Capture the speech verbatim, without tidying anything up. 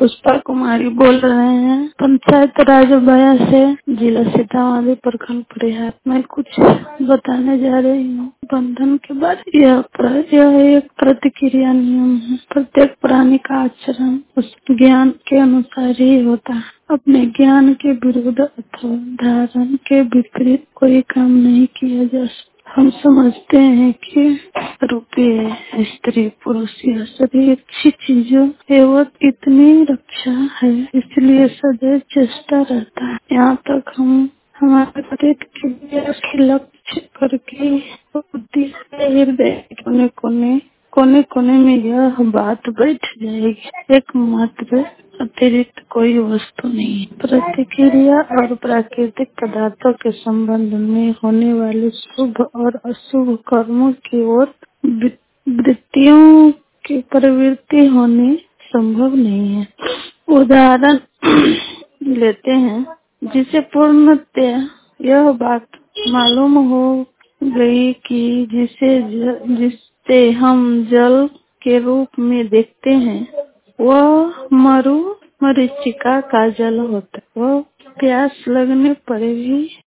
पुष्पा कुमारी बोल रहे हैं पंचायत राज बया से, जिला सीतामढ़ी, प्रखंड परिहार। मैं कुछ बताने जा रही हूँ बंधन के बारे। यह प्र, यह एक प्रतिक्रिया नियम है। प्रत्येक प्राणी का आचरण उस ज्ञान के अनुसार ही होता है। अपने ज्ञान के विरुद्ध अथवा धारण के विपरीत कोई काम नहीं किया जा सकता। हम समझते हैं कि रुपये, स्त्री, पुरुष या सभी अच्छी चीजों एवं इतनी रक्षा है, इसलिए सदैव चेष्टा रहता है। यहाँ तक हम हमारे प्रत्येक लक्ष्य करके उद्देश्य हृदय कोने कोने कोने कोने में यह बात बैठ जाएगी। एकमात्र अतिरिक्त कोई वस्तु नहीं है। प्रतिक्रिया और प्राकृतिक पदार्थों के संबंध में होने वाले शुभ और अशुभ कर्मों की ओर वृत्तियों की प्रवृत्ति होनी संभव नहीं है। उदाहरण लेते हैं, जिसे पूर्णतः यह बात मालूम हो गई कि जिसे ज, जिससे हम जल के रूप में देखते हैं वह मरु मरीचिका का जल होता है। वह प्यास लगने पर भी